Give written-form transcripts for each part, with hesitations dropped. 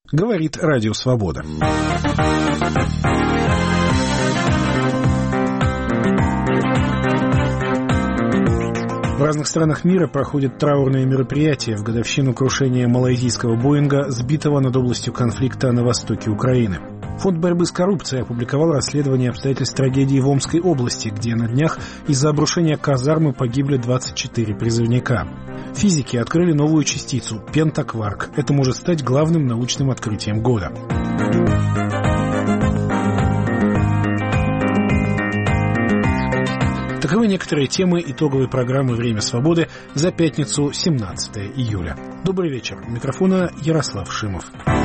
Говорит Радио Свобода. В разных странах мира проходят траурные мероприятия в годовщину крушения малайзийского Боинга, сбитого над областью конфликта на востоке Украины. Фонд борьбы с коррупцией опубликовал расследование обстоятельств трагедии в Омской области, где на днях из-за обрушения казармы погибли 24 призывника. Физики открыли новую частицу – пентакварк. Это может стать главным научным открытием года. Таковы некоторые темы итоговой программы «Время свободы» за пятницу, 17 июля. Добрый вечер. У микрофона Ярослав Шимов.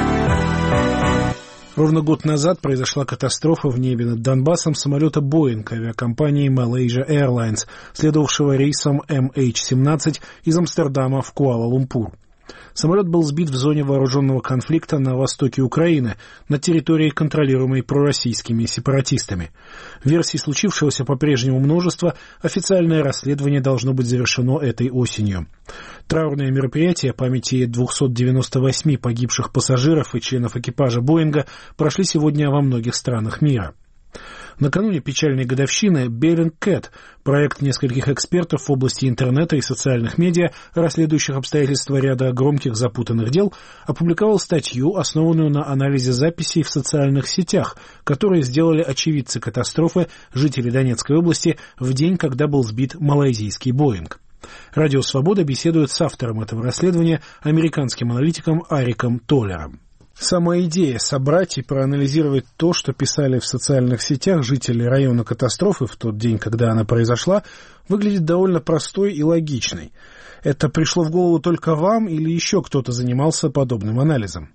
Ровно год назад произошла катастрофа в небе над Донбассом самолета «Боинг» авиакомпании Malaysia Airlines, следовавшего рейсом MH17 из Амстердама в Куала-Лумпур. Самолет был сбит в зоне вооруженного конфликта на востоке Украины, на территории, контролируемой пророссийскими сепаратистами. Версий случившегося по-прежнему множество, официальное расследование должно быть завершено этой осенью. Траурные мероприятия памяти 298 погибших пассажиров и членов экипажа «Боинга» прошли сегодня во многих странах мира. Накануне печальной годовщины Bellingcat, проект нескольких экспертов в области интернета и социальных медиа, расследующих обстоятельства ряда громких запутанных дел, опубликовал статью, основанную на анализе записей в социальных сетях, которые сделали очевидцы катастрофы, жители Донецкой области, в день, когда был сбит малайзийский «Боинг». Радио «Свобода» беседует с автором этого расследования, американским аналитиком Ариком Толлером. Сама идея собрать и проанализировать то, что писали в социальных сетях жители района катастрофы в тот день, когда она произошла, выглядит довольно простой и логичной. Это пришло в голову только вам или еще кто-то занимался подобным анализом?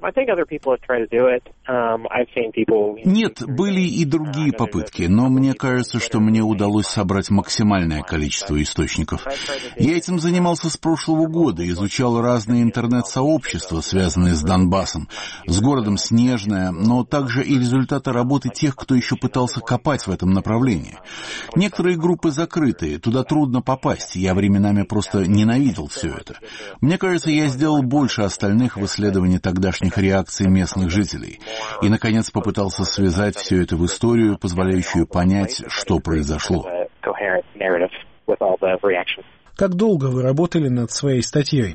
Нет, были и другие попытки, но мне кажется, что мне удалось собрать максимальное количество источников. Я этим занимался с прошлого года, изучал разные интернет-сообщества, связанные с Донбассом, с городом Снежное, но также и результаты работы тех, кто еще пытался копать в этом направлении. Некоторые группы закрытые, туда трудно попасть, я временами просто ненавидел все это. Мне кажется, я сделал больше остальных в исследовании тогдашних реакций местных жителей. И, наконец, попытался связать все это в историю, позволяющую понять, что произошло. Как долго вы работали над своей статьей?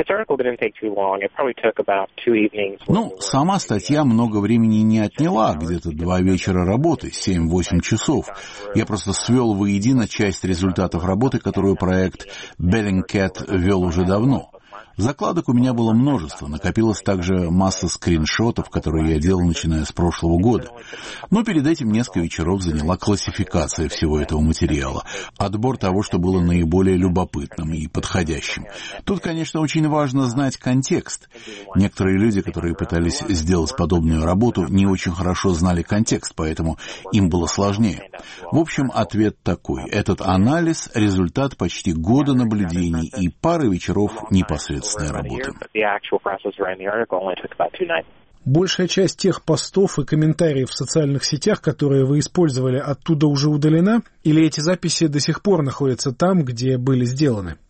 Сама статья много времени не отняла, где-то 2 вечера работы, 7-8 часов. Я просто свел воедино часть результатов работы, которую проект Bellingcat вел уже давно. Закладок у меня было множество, накопилась также масса скриншотов, которые я делал, начиная с прошлого года. Но перед этим несколько вечеров заняла классификация всего этого материала, отбор того, что было наиболее любопытным и подходящим. Тут, конечно, очень важно знать контекст. Некоторые люди, которые пытались сделать подобную работу, не очень хорошо знали контекст, поэтому им было сложнее. В общем, ответ такой. Этот анализ — результат почти года наблюдений и пары вечеров непосредственно работы. Большая часть тех постов и комментариев в социальных сетях, которые вы использовали, оттуда уже удалена? Или эти записи до сих пор находятся там, где были сделаны?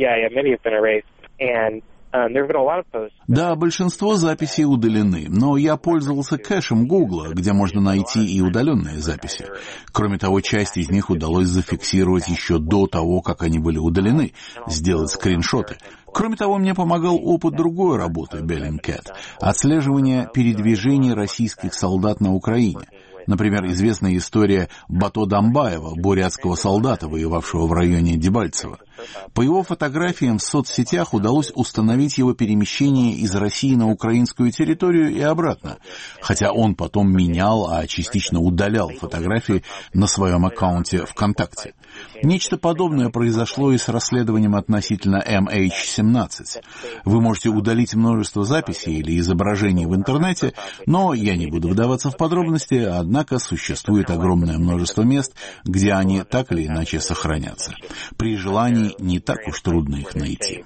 Да, большинство записей удалены, но я пользовался кэшем Гугла, где можно найти и удаленные записи. Кроме того, часть из них удалось зафиксировать еще до того, как они были удалены, сделать скриншоты. Кроме того, мне помогал опыт другой работы Bellingcat — отслеживание передвижений российских солдат на Украине. Например, известная история Бато Дамбаева, бурятского солдата, воевавшего в районе Дебальцево. По его фотографиям в соцсетях удалось установить его перемещение из России на украинскую территорию и обратно, хотя он потом менял, а частично удалял фотографии на своем аккаунте ВКонтакте. Нечто подобное произошло и с расследованием относительно MH17. Вы можете удалить множество записей или изображений в интернете, но я не буду вдаваться в подробности, однако существует огромное множество мест, где они так или иначе сохранятся. При желании не так уж трудно их найти.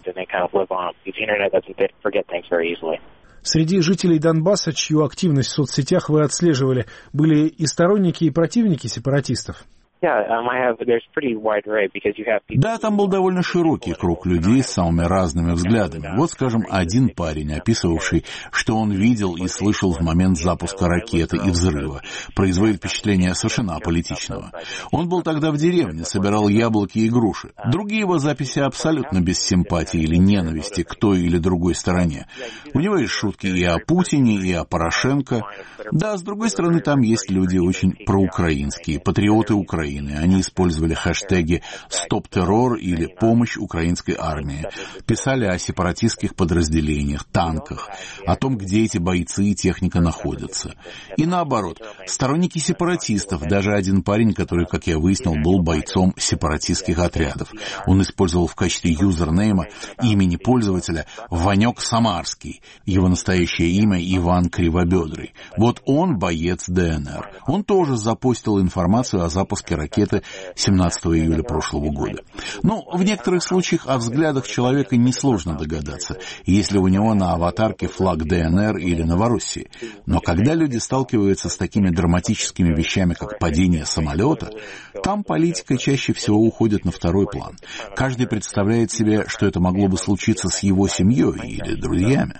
Среди жителей Донбасса, чью активность в соцсетях вы отслеживали, были и сторонники, и противники сепаратистов? Да, там был довольно широкий круг людей с самыми разными взглядами. Вот, скажем, один парень, описывавший, что он видел и слышал в момент запуска ракеты и взрыва, производит впечатление совершенно аполитичного. Он был тогда в деревне, собирал яблоки и груши. Другие его записи абсолютно без симпатии или ненависти к той или другой стороне. У него есть шутки и о Путине, и о Порошенко. Да, с другой стороны, там есть люди очень проукраинские, патриоты Украины. Они использовали хэштеги «Стоп террор» или «Помощь украинской армии». Писали о сепаратистских подразделениях, танках, о том, где эти бойцы и техника находятся. И наоборот, сторонники сепаратистов, даже один парень, который, как я выяснил, был бойцом сепаратистских отрядов. Он использовал в качестве юзернейма имени пользователя Ванек Самарский. Его настоящее имя Иван Кривобедрый. Вот он боец ДНР. Он тоже запостил информацию о запуске ракеты 17 июля прошлого года. Но в некоторых случаях о взглядах человека несложно догадаться, если у него на аватарке флаг ДНР или Новороссии. Но когда люди сталкиваются с такими драматическими вещами, как падение самолета, там политика чаще всего уходит на второй план. Каждый представляет себе, что это могло бы случиться с его семьей или друзьями.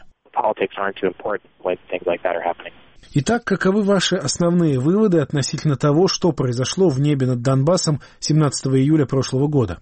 Итак, каковы ваши основные выводы относительно того, что произошло в небе над Донбассом 17 июля прошлого года?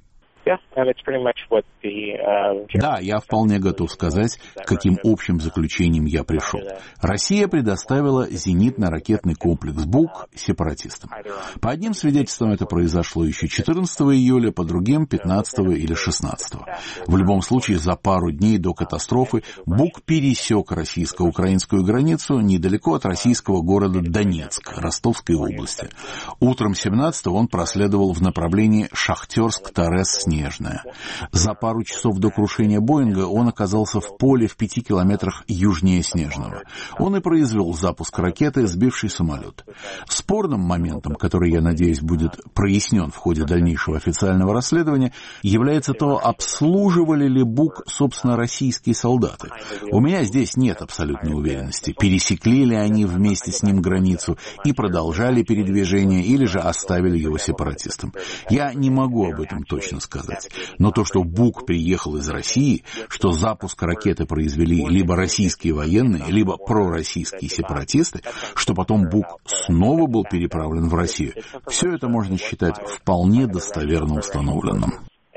Да, я вполне готов сказать, к каким общим заключениям я пришел. Россия предоставила зенитно-ракетный комплекс БУК сепаратистам. По одним свидетельствам это произошло еще 14 июля, по другим 15 или 16. В любом случае, за пару дней до катастрофы БУК пересек российско-украинскую границу недалеко от российского города Донецк, Ростовской области. Утром 17-го он проследовал в направлении Шахтерск-Торез-Снежная. За пару часов до крушения Боинга он оказался в поле в 5 километрах южнее Снежного. Он и произвел запуск ракеты, сбивший самолет. Спорным моментом, который, я надеюсь, будет прояснен в ходе дальнейшего официального расследования, является то, обслуживали ли БУК, собственно, российские солдаты. У меня здесь нет абсолютной уверенности, пересекли ли они вместе с ним границу и продолжали передвижение, или же оставили его сепаратистам. Я не могу об этом точно сказать. Но то, что БУК приехал из России, что запуск ракеты произвели либо российские военные, либо пророссийские сепаратисты, что потом БУК снова был переправлен в Россию, все это можно считать вполне достоверно установленным.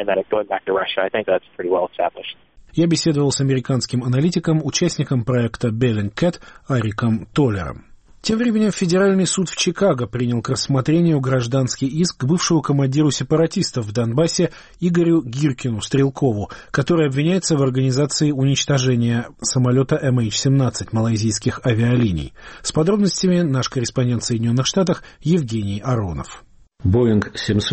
Я беседовал с американским аналитиком, участником проекта Bellingcat Ариком Толлером. Тем временем Федеральный суд в Чикаго принял к рассмотрению гражданский иск к бывшему командиру сепаратистов в Донбассе Игорю Гиркину-Стрелкову, который обвиняется в организации уничтожения самолета MH17 малайзийских авиалиний. С подробностями наш корреспондент в Соединенных Штатах Евгений Аронов. Боинг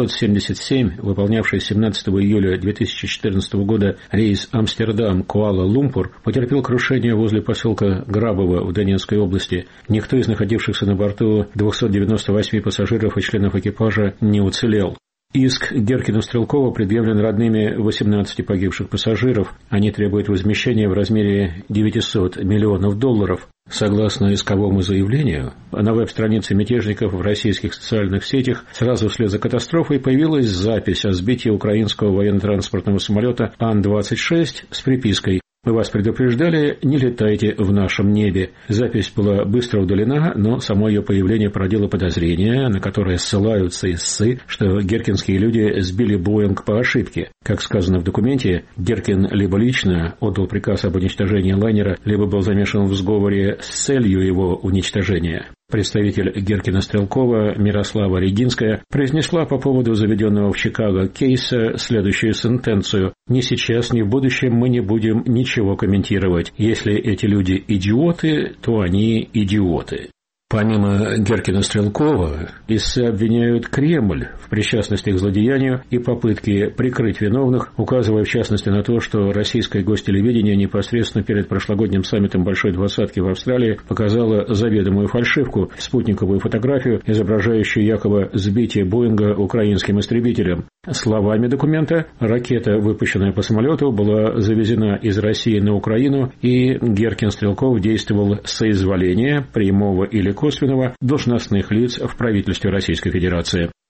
777, выполнявший 17 июля 2014 года рейс Амстердам-Куала-Лумпур, потерпел крушение возле поселка Грабово в Донецкой области. Никто из находившихся на борту 298 пассажиров и членов экипажа не уцелел. Иск Гиркину-Стрелкова предъявлен родными 18 погибших пассажиров. Они требуют возмещения в размере $900 миллионов. Согласно исковому заявлению, на веб-странице мятежников в российских социальных сетях сразу вслед за катастрофой появилась запись о сбитии украинского военно-транспортного самолета Ан-26 с припиской: «Мы вас предупреждали, не летайте в нашем небе». Запись была быстро удалена, но само ее появление породило подозрения, на которые ссылаются истцы, что гиркинские люди сбили Боинг по ошибке. Как сказано в документе, Гиркин либо лично отдал приказ об уничтожении лайнера, либо был замешан в сговоре с целью его уничтожения. Представитель Гиркина-Стрелкова Мирослава Регинская произнесла по поводу заведенного в Чикаго кейса следующую сентенцию: «Ни сейчас, ни в будущем мы не будем ничего комментировать. Если эти люди идиоты, то они идиоты». Помимо Гиркина-Стрелкова, истцы обвиняют Кремль в причастности к злодеянию и попытке прикрыть виновных, указывая в частности на то, что российское гостелевидение непосредственно перед прошлогодним саммитом Большой Двадцатки в Австралии показало заведомую фальшивку, спутниковую фотографию, изображающую якобы сбитие Боинга украинским истребителем. Словами документа, ракета, выпущенная по самолету, была завезена из России на Украину, и Гиркин-Стрелков действовал с соизволения, прямого или косвенного, должностных лиц в правительстве Российской Федерации.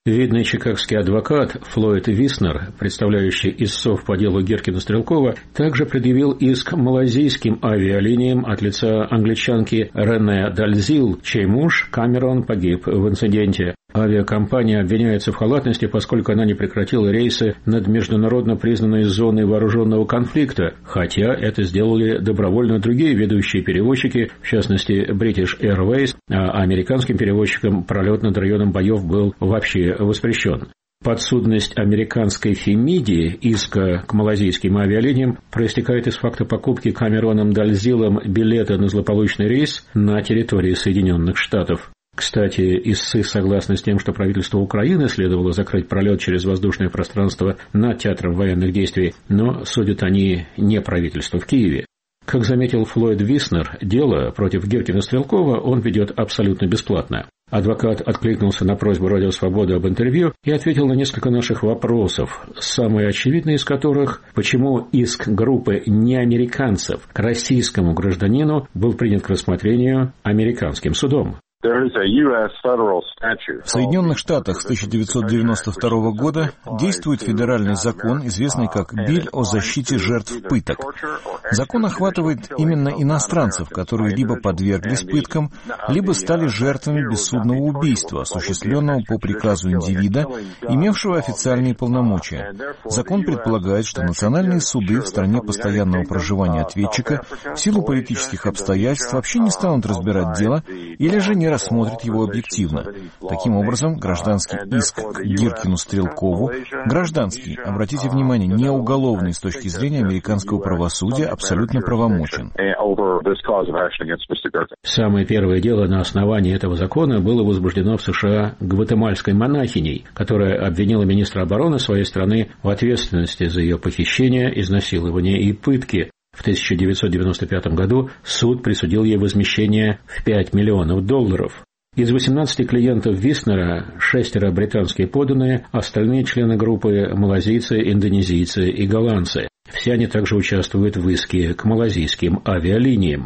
Видный чикагский адвокат Флойд Виснер, представляющий истцов по делу Гиркина-Стрелкова, также предъявил иск малайзийским авиалиниям от лица англичанки Рене Дальзил, чей муж Камерон погиб в инциденте. Авиакомпания обвиняется в халатности, поскольку она не прекратила рейсы над международно признанной зоной вооруженного конфликта, хотя это сделали добровольно другие ведущие перевозчики, в частности British Airways, а американским перевозчикам пролет над районом боев был вообще воспрещен. Подсудность американской Фемиди иска к малайзийским авиалиниям проистекает из факта покупки Камероном Дальзилом билета на злополучный рейс на территории Соединенных Штатов. Кстати, истцы согласны с тем, что правительству Украины следовало закрыть пролет через воздушное пространство над театром военных действий, но судят они не правительство в Киеве. Как заметил Флойд Виснер, дело против Гиркина-Стрелкова он ведет абсолютно бесплатно. Адвокат откликнулся на просьбу «Радио Свобода» об интервью и ответил на несколько наших вопросов, самый очевидный из которых – почему иск группы неамериканцев к российскому гражданину был принят к рассмотрению американским судом. В Соединенных Штатах с 1992 года действует федеральный закон, известный как «Биль о защите жертв пыток». Закон охватывает именно иностранцев, которые либо подверглись пыткам, либо стали жертвами бессудного убийства, осуществленного по приказу индивида, имевшего официальные полномочия. Закон предполагает, что национальные суды в стране постоянного проживания ответчика в силу политических обстоятельств вообще не станут разбирать дело или же не рассмотрят его объективно. Таким образом, гражданский иск к Гиркину-Стрелкову, гражданский, обратите внимание, не уголовный с точки зрения американского правосудия, абсолютно правомочен. Самое первое дело на основании этого закона было возбуждено в США гватемальской монахиней, которая обвинила министра обороны своей страны в ответственности за ее похищение, изнасилование и пытки. В 1995 году суд присудил ей возмещение в $5 миллионов. Из 18 клиентов Виснера 6 британские подданные, остальные члены группы – малазийцы, индонезийцы и голландцы. Все они также участвуют в иске к малазийским авиалиниям.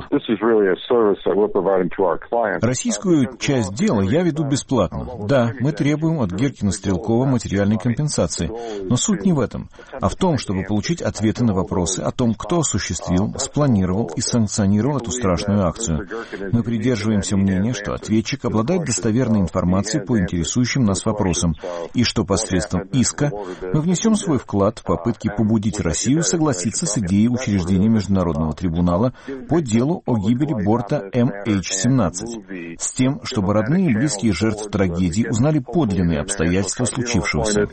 Российскую часть дела я веду бесплатно. Да, мы требуем от Гиркина-Стрелкова материальной компенсации. Но суть не в этом, а в том, чтобы получить ответы на вопросы о том, кто осуществил, спланировал и санкционировал эту страшную акцию. Мы придерживаемся мнения, что ответчик обладает достоверной информацией по интересующим нас вопросам, и что посредством иска мы внесем свой вклад в попытки побудить Россию согласиться с идеей учреждения Международного трибунала по делу о гибели борта MH17, с тем, чтобы родные и близкие жертв трагедии узнали подлинные обстоятельства случившегося.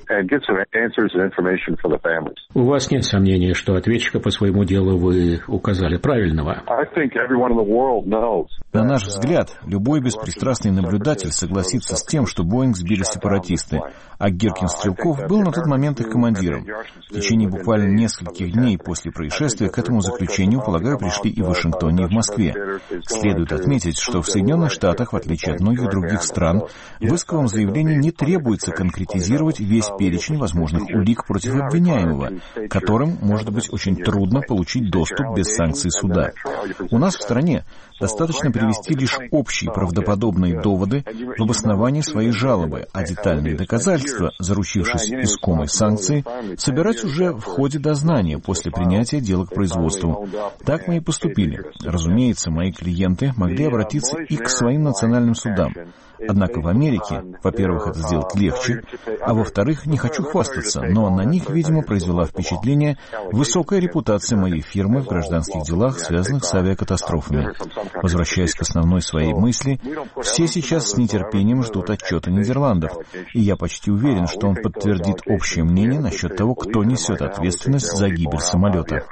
У вас нет сомнений, что ответчика по своему делу вы указали правильного? На наш взгляд, любой беспристрастный наблюдатель согласится с тем, что Боинг сбили сепаратисты, а Гиркин-Стрелков был на тот момент их командиром. В течение буквально нескольких дней после происшествия к этому заключению, полагаю, пришли и в Вашингтоне, и в Москве. Следует отметить, что в Соединенных Штатах, в отличие от многих других стран, в исковом заявлении не требуется конкретизировать весь перечень возможных улик против обвиняемого, которым может быть очень трудно получить доступ без санкций суда. У нас в стране достаточно привести лишь общие правдоподобные доводы в обосновании своей жалобы, а детальные доказательства, заручившись искомой санкцией, собирать уже в ходе дознания после принятия дела к производству. Так мы и поступили. Разумеется, мои клиенты могли обратиться и к своим национальным судам. Однако в Америке, во-первых, это сделать легче, а во-вторых, не хочу хвастаться, но на них, видимо, произвела впечатление высокая репутация моей фирмы в гражданских делах, связанных с авиакатастрофами. Возвращаясь к основной своей мысли, все сейчас с нетерпением ждут отчета Нидерландов, и я почти уверен, что он подтвердит общее мнение насчет того, кто несет ответственность за гибель самолета.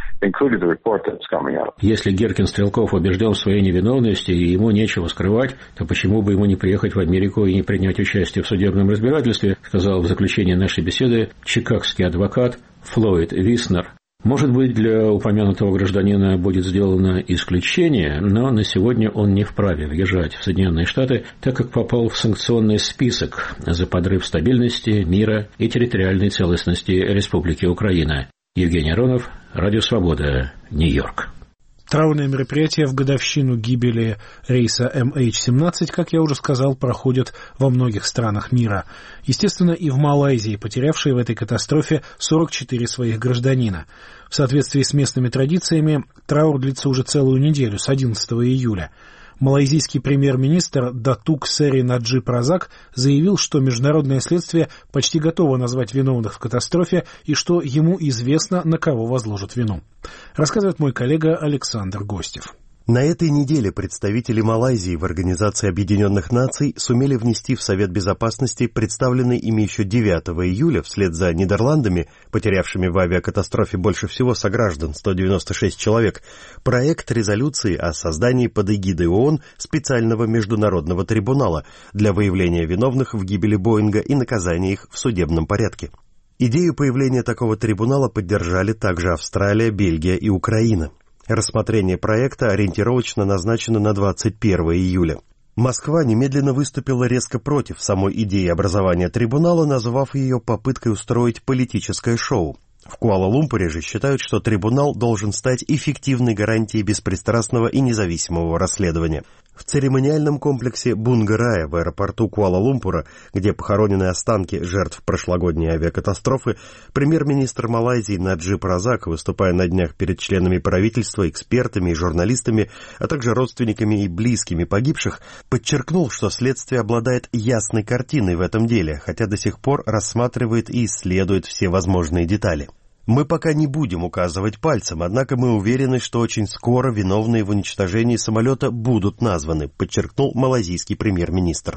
Если Гиркин-Стрелков убежден в своей невиновности и ему нечего скрывать, то почему бы ему не приехать в Америку и не принять участие в судебном разбирательстве, сказал в заключении нашей беседы чикагский адвокат Флойд Виснер. Может быть, для упомянутого гражданина будет сделано исключение, но на сегодня он не вправе въезжать в Соединенные Штаты, так как попал в санкционный список за подрыв стабильности, мира и территориальной целостности Республики Украина. Евгений Аронов, Радио Свобода, Нью-Йорк. Траурные мероприятия в годовщину гибели рейса MH17, как я уже сказал, проходят во многих странах мира. Естественно, и в Малайзии, потерявшей в этой катастрофе 44 своих гражданина. В соответствии с местными традициями, траур длится уже целую неделю, с 11 июля. Малайзийский премьер-министр Датук Сери Наджиб Разак заявил, что международное следствие почти готово назвать виновных в катастрофе и что ему известно, на кого возложат вину. Рассказывает мой коллега Александр Гостев. На этой неделе представители Малайзии в Организации Объединенных Наций сумели внести в Совет Безопасности представленный ими еще 9 июля, вслед за Нидерландами, потерявшими в авиакатастрофе больше всего сограждан, 196 человек, проект резолюции о создании под эгидой ООН специального международного трибунала для выявления виновных в гибели Боинга и наказания их в судебном порядке. Идею появления такого трибунала поддержали также Австралия, Бельгия и Украина. Рассмотрение проекта ориентировочно назначено на 21 июля. Москва немедленно выступила резко против самой идеи образования трибунала, назвав ее попыткой устроить политическое шоу. В Куала-Лумпуре же считают, что трибунал должен стать эффективной гарантией беспристрастного и независимого расследования. В церемониальном комплексе Бунгарая в аэропорту Куала-Лумпура, где похоронены останки жертв прошлогодней авиакатастрофы, премьер-министр Малайзии Наджиб Разак, выступая на днях перед членами правительства, экспертами и журналистами, а также родственниками и близкими погибших, подчеркнул, что следствие обладает ясной картиной в этом деле, хотя до сих пор рассматривает и исследует все возможные детали. Мы пока не будем указывать пальцем, однако мы уверены, что очень скоро виновные в уничтожении самолета будут названы, подчеркнул малайзийский премьер-министр.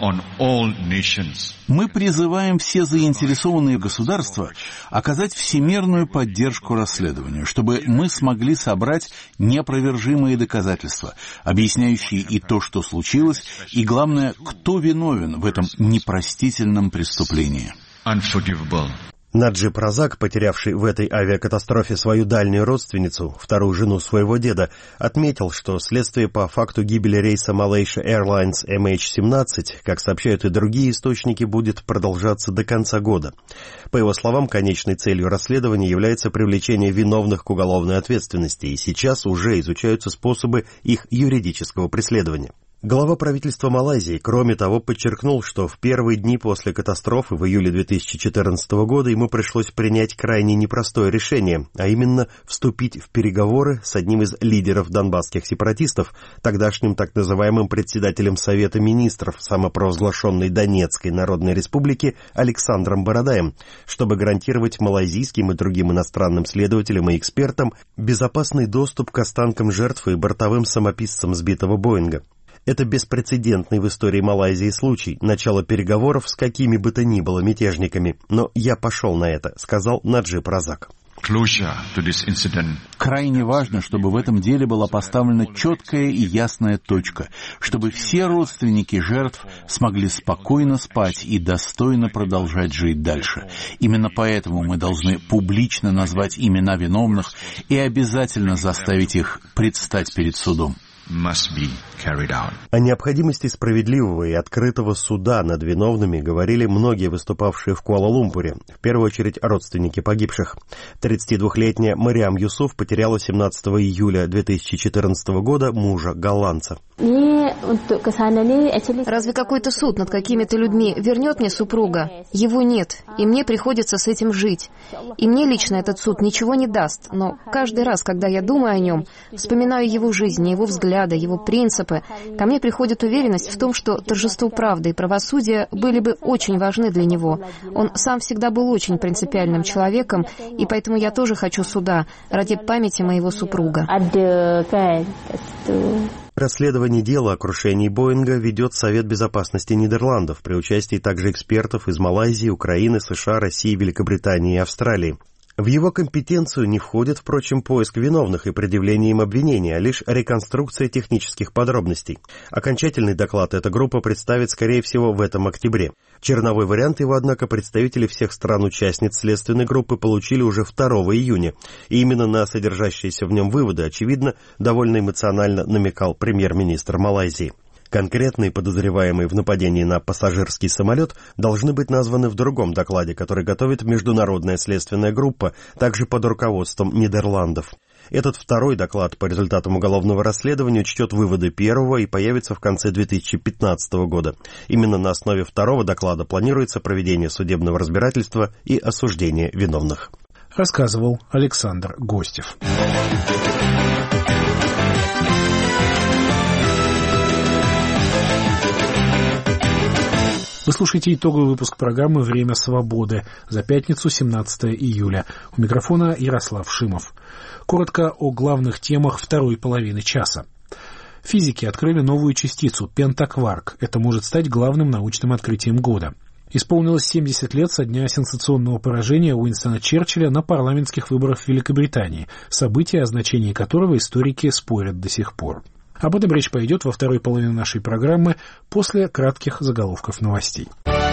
Мы призываем все заинтересованные государства оказать всемирную поддержку расследованию, чтобы мы смогли собрать неопровержимые доказательства, объясняющие и то, что случилось, и, главное, кто виновен в этом непростительном преступлении. Наджиб Разак, потерявший в этой авиакатастрофе свою дальнюю родственницу, вторую жену своего деда, отметил, что следствие по факту гибели рейса Malaysia Airlines MH17, как сообщают и другие источники, будет продолжаться до конца года. По его словам, конечной целью расследования является привлечение виновных к уголовной ответственности, и сейчас уже изучаются способы их юридического преследования. Глава правительства Малайзии, кроме того, подчеркнул, что в первые дни после катастрофы в июле 2014 года ему пришлось принять крайне непростое решение, а именно вступить в переговоры с одним из лидеров донбасских сепаратистов, тогдашним так называемым председателем Совета министров самопровозглашенной Донецкой Народной Республики Александром Бородаем, чтобы гарантировать малайзийским и другим иностранным следователям и экспертам безопасный доступ к останкам жертв и бортовым самописцам сбитого Боинга. Это беспрецедентный в истории Малайзии случай, начало переговоров с какими бы то ни было мятежниками. Но я пошел на это, сказал Наджиб Разак. Крайне важно, чтобы в этом деле была поставлена четкая и ясная точка, чтобы все родственники жертв смогли спокойно спать и достойно продолжать жить дальше. Именно поэтому мы должны публично назвать имена виновных и обязательно заставить их предстать перед судом. О необходимости справедливого и открытого суда над виновными говорили многие выступавшие в Куала-Лумпуре, в первую очередь родственники погибших. 32-летняя Мариам Юсуф потеряла 17 июля 2014 года мужа голландца. Разве какой-то суд над какими-то людьми вернет мне супруга? Его нет, и мне приходится с этим жить. И мне лично этот суд ничего не даст, но каждый раз, когда я думаю о нем, вспоминаю его жизнь, его взгляды, его принципы, ко мне приходит уверенность в том, что торжество правды и правосудия были бы очень важны для него. Он сам всегда был очень принципиальным человеком, и поэтому я тоже хочу суда ради памяти моего супруга. Расследование дела о крушении Боинга ведет Совет Безопасности Нидерландов при участии также экспертов из Малайзии, Украины, США, России, Великобритании и Австралии. В его компетенцию не входит, впрочем, поиск виновных и предъявление им обвинений, а лишь реконструкция технических подробностей. Окончательный доклад эта группа представит, скорее всего, в этом октябре. Черновой вариант его, однако, представители всех стран-участниц следственной группы получили уже 2 июня, и именно на содержащиеся в нем выводы, очевидно, довольно эмоционально намекал премьер-министр Малайзии. Конкретные подозреваемые в нападении на пассажирский самолет должны быть названы в другом докладе, который готовит международная следственная группа, также под руководством Нидерландов. Этот второй доклад по результатам уголовного расследования учтет выводы первого и появится в конце 2015 года. Именно на основе второго доклада планируется проведение судебного разбирательства и осуждение виновных. Рассказывал Александр Гостев. Вы слушаете итоговый выпуск программы «Время свободы» за пятницу, 17 июля. У микрофона Ярослав Шимов. Коротко о главных темах второй половины часа. Физики открыли новую частицу – пентакварк. Это может стать главным научным открытием года. Исполнилось 70 лет со дня сенсационного поражения Уинстона Черчилля на парламентских выборах в Великобритании, событие, о значении которого историки спорят до сих пор. Об этом речь пойдет во второй половине нашей программы после кратких заголовков новостей.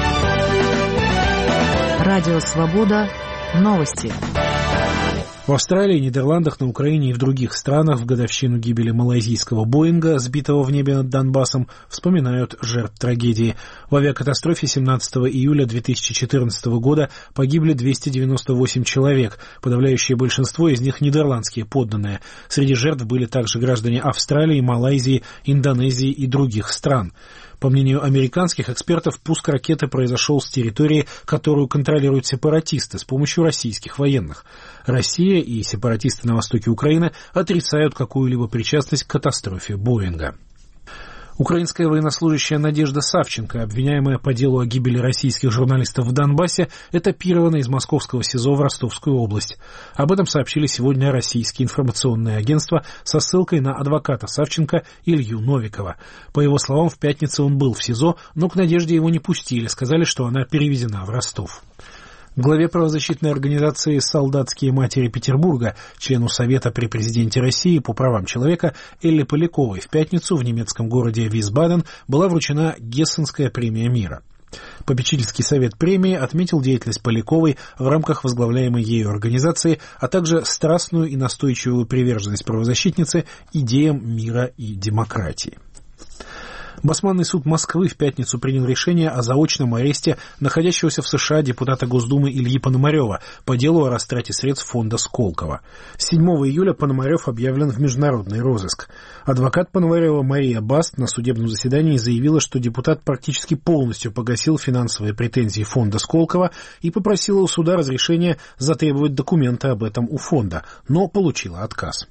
Радио «Свобода». Новости. В Австралии, Нидерландах, на Украине и в других странах в годовщину гибели малайзийского Боинга, сбитого в небе над Донбассом, вспоминают жертв трагедии. В авиакатастрофе 17 июля 2014 года погибли 298 человек, подавляющее большинство из них нидерландские подданные. Среди жертв были также граждане Австралии, Малайзии, Индонезии и других стран. По мнению американских экспертов, пуск ракеты произошел с территории, которую контролируют сепаратисты с помощью российских военных. Россия и сепаратисты на востоке Украины отрицают какую-либо причастность к катастрофе Боинга. Украинская военнослужащая Надежда Савченко, обвиняемая по делу о гибели российских журналистов в Донбассе, этапирована из московского СИЗО в Ростовскую область. Об этом сообщили сегодня российские информационные агентства со ссылкой на адвоката Савченко Илью Новикова. По его словам, в пятницу он был в СИЗО, но к Надежде его не пустили, сказали, что она переведена в Ростов. Главе правозащитной организации «Солдатские матери Петербурга», члену Совета при президенте России по правам человека Элле Поляковой в пятницу в немецком городе Висбаден была вручена Гессенская премия мира. Попечительский совет премии отметил деятельность Поляковой в рамках возглавляемой ею организации, а также страстную и настойчивую приверженность правозащитницы идеям мира и демократии. Басманный суд Москвы в пятницу принял решение о заочном аресте находящегося в США депутата Госдумы Ильи Пономарева по делу о растрате средств фонда Сколково. С 7 июля Пономарев объявлен в международный розыск. Адвокат Пономарева Мария Баст на судебном заседании заявила, что депутат практически полностью погасил финансовые претензии фонда Сколково и попросила у суда разрешения затребовать документы об этом у фонда, но получила отказ.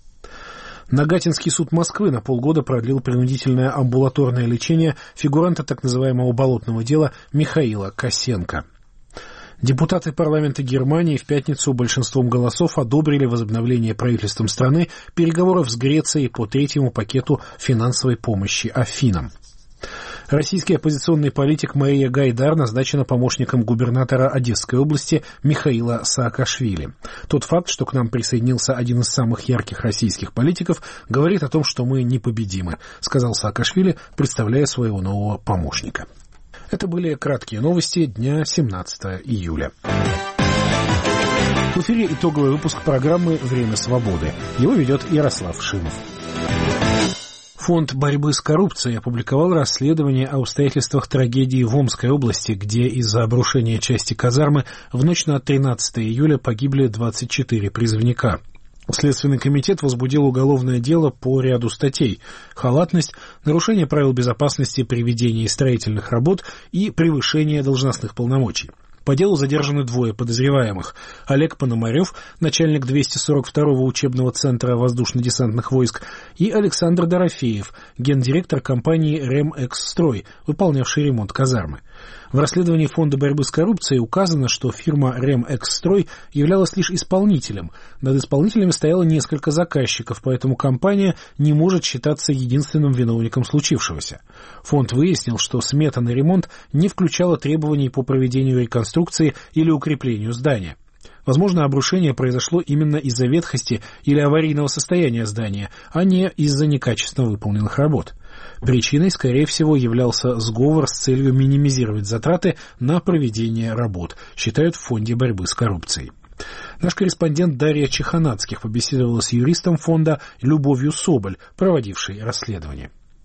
Нагатинский суд Москвы на полгода продлил принудительное амбулаторное лечение фигуранта так называемого болотного дела Михаила Косенко. Депутаты парламента Германии в пятницу большинством голосов одобрили возобновление правительством страны переговоров с Грецией по третьему пакету финансовой помощи Афинам. Российский оппозиционный политик Мария Гайдар назначена помощником губернатора Одесской области Михаила Саакашвили. Тот факт, что к нам присоединился один из самых ярких российских политиков, говорит о том, что мы непобедимы, сказал Саакашвили, представляя своего нового помощника. Это были краткие новости дня 17 июля. В эфире итоговый выпуск программы «Время свободы». Его ведет Ярослав Шимов. Фонд борьбы с коррупцией опубликовал расследование о обстоятельствах трагедии в Омской области, где из-за обрушения части казармы в ночь на 13 июля погибли 24 призывника. Следственный комитет возбудил уголовное дело по ряду статей: халатность, нарушение правил безопасности при ведении строительных работ и превышение должностных полномочий. По делу задержаны двое подозреваемых. Олег Пономарев, начальник 242-го учебного центра воздушно-десантных войск, и Александр Дорофеев, гендиректор компании «Ремэксстрой», выполнявший ремонт казармы. В расследовании Фонда борьбы с коррупцией указано, что фирма «Ремэксстрой» являлась лишь исполнителем. Над исполнителями стояло несколько заказчиков, поэтому компания не может считаться единственным виновником случившегося. Фонд выяснил, что смета на ремонт не включала требований по проведению реконструкции или укреплению здания. Возможно, обрушение произошло именно из-за ветхости или аварийного состояния здания, а не из-за некачественно выполненных работ. Причиной, скорее всего, являлся сговор с целью минимизировать затраты на проведение работ, считают в Фонде борьбы с коррупцией. Наш корреспондент Дарья Чеханацких побеседовала с юристом фонда Любовью Соболь, проводившей расследование.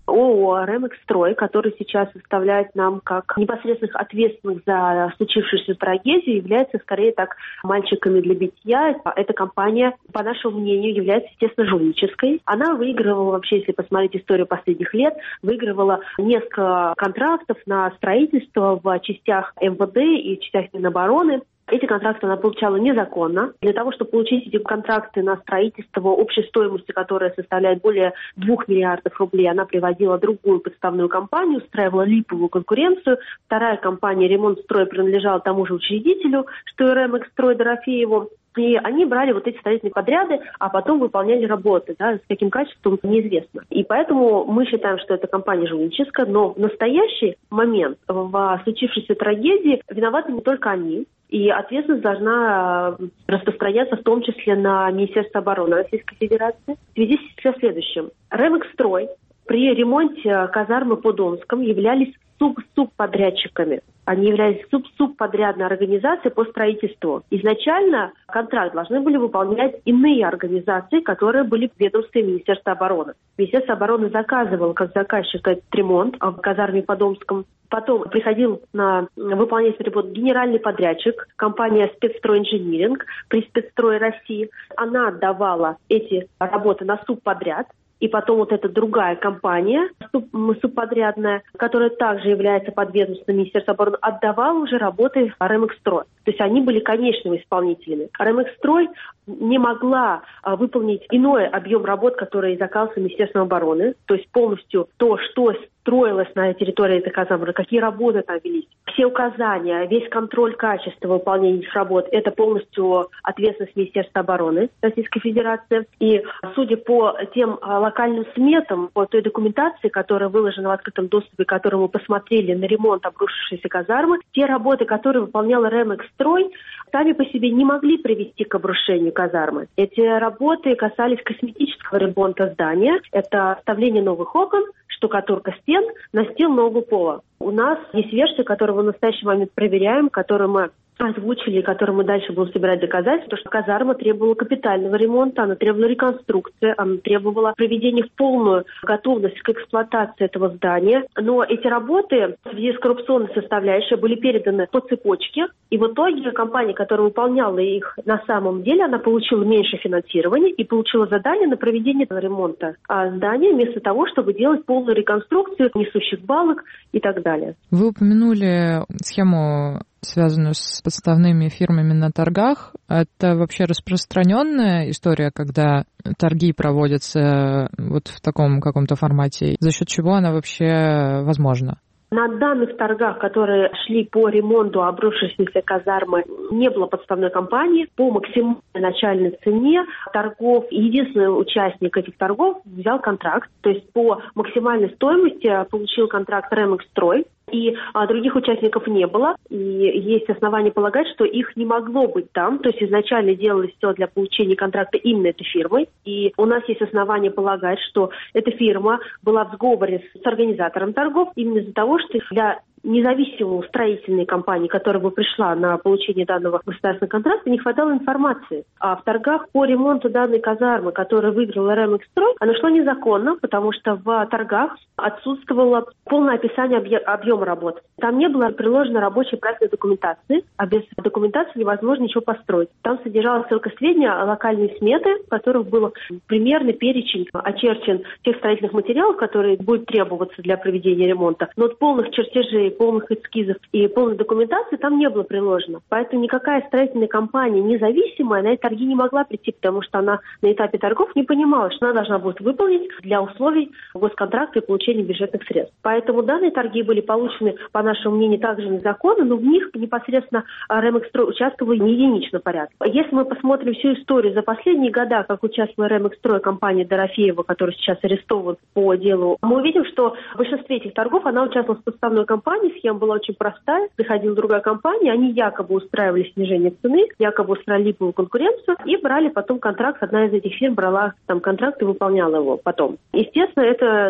ООО «Ремэкстрой», который сейчас составляет нам как непосредственных ответственных за случившуюся трагедию, является скорее так мальчиками для битья. Эта компания, по нашему мнению, является, естественно, жульнической. Она выигрывала, вообще, если посмотреть историю последних лет, выигрывала несколько контрактов на строительство в частях МВД и частях Минобороны. Эти контракты она получала незаконно. Для того, чтобы получить эти контракты на строительство общей стоимости, которая составляет более 2 миллиардов рублей, она приводила другую подставную компанию, устраивала липовую конкуренцию. Вторая компания «Ремонтстрой» принадлежала тому же учредителю, что и «Ремэкстрой» Дорофееву. И они брали вот эти строительные подряды, а потом выполняли работы. Да, с каким качеством, неизвестно. И поэтому мы считаем, что эта компания жульническая, но в настоящий момент в случившейся трагедии виноваты не только они. И ответственность должна распространяться в том числе на Министерство обороны Российской Федерации. В связи со следующим. «Ремэкстрой» при ремонте казармы под Омском являлись субподрядчиками. Они являлись субподрядной организацией по строительству. Изначально контракт должны были выполнять иные организации, которые в ведомстве Министерства обороны. Министерство обороны заказывало как заказчик этот ремонт в казарме под Омском. Потом приходил на выполнять работу генеральный подрядчик, компания «Спецстройинжиниринг» при «Спецстрое России». Она отдавала эти работы на субподряд. И потом вот эта другая компания, субподрядная, которая также является подведомственным Министерства обороны, отдавала уже работы «Ремэкстрой». То есть они были конечными исполнителями. «Ремэкстрой» не могла выполнить иной объем работ, который заказывался Министерством обороны. То есть полностью то, что строилось на территории этой казармы, какие работы там велись. Все указания, весь контроль качества выполнения этих работ – это полностью ответственность Министерства обороны Российской Федерации. И судя по тем локальным сметам, по той документации, которая выложена в открытом доступе, которую мы посмотрели на ремонт обрушившейся казармы, те работы, которые выполняла «Ремэкстрой», сами по себе не могли привести к обрушению казармы. Эти работы касались косметического ремонта здания. Это вставление новых окон, штукатурка стен, настил нового пола. У нас есть версия, которую мы в настоящий момент проверяем, которую мы озвучили, которую мы дальше будем собирать доказательства, что казарма требовала капитального ремонта, она требовала реконструкции, она требовала приведения в полную готовность к эксплуатации этого здания. Но эти работы в связи с коррупционной составляющей были переданы по цепочке, и в итоге компания, которая выполняла их на самом деле, она получила меньше финансирования и получила задание на проведение этого ремонта здания вместо того, чтобы делать полную реконструкцию несущих балок и так далее. Вы упомянули схему, связанную с подставными фирмами на торгах. Это вообще распространенная история, когда торги проводятся вот в таком каком-то формате? За счет чего она вообще возможна? На данных торгах, которые шли по ремонту обрушившейся казармы, не было подставной компании. По максимальной начальной цене торгов, единственный участник этих торгов взял контракт. То есть по максимальной стоимости получил контракт «Ремэкстрой». И других участников не было. И есть основания полагать, что их не могло быть там. То есть изначально делалось все для получения контракта именно этой фирмой. И у нас есть основания полагать, что эта фирма была в сговоре с организатором торгов именно из-за того, что для независимой строительной компании, которая бы пришла на получение данного государственного контракта, не хватало информации. А в торгах по ремонту данной казармы, которую выиграла «Ремэкстрой», она шла незаконно, потому что в торгах отсутствовало полное описание объема работ. Там не было приложено рабочей проектной документации, а без документации невозможно ничего построить. Там содержалось только сведения о локальной сметы, в которых был примерный перечень очерчен тех строительных материалов, которые будут требоваться для проведения ремонта. Но от полных чертежей, полных эскизов и полной документации там не было приложено. Поэтому никакая строительная компания независимая на эти торги не могла прийти, потому что она на этапе торгов не понимала, что она должна будет выполнить для условий госконтракта и получения бюджетных средств. Поэтому данные торги были получены, по нашему мнению, также незаконно, но в них непосредственно «Ремэкстрой» участвовал не единично порядке. Если мы посмотрим всю историю за последние года, как участвовала «Ремэкстрой», компания Дорофеева, которая сейчас арестован по делу, мы увидим, что в большинстве этих торгов она участвовала в подставной компании. Схема была очень простая. Приходила другая компания, они якобы устраивали снижение цены, якобы устраивали липовую конкуренцию и брали потом контракт. Одна из этих фирм брала там контракт и выполняла его потом. Естественно,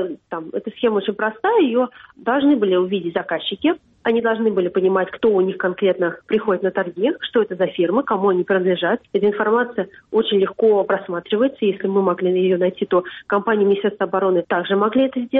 эта схема очень простая, ее должны были увидеть заказчики. Они должны были понимать, кто у них конкретно приходит на торги, что это за фирма, кому они принадлежат. Эта информация очень легко просматривается. Если мы могли ее найти, то компании Министерства обороны также могли это сделать.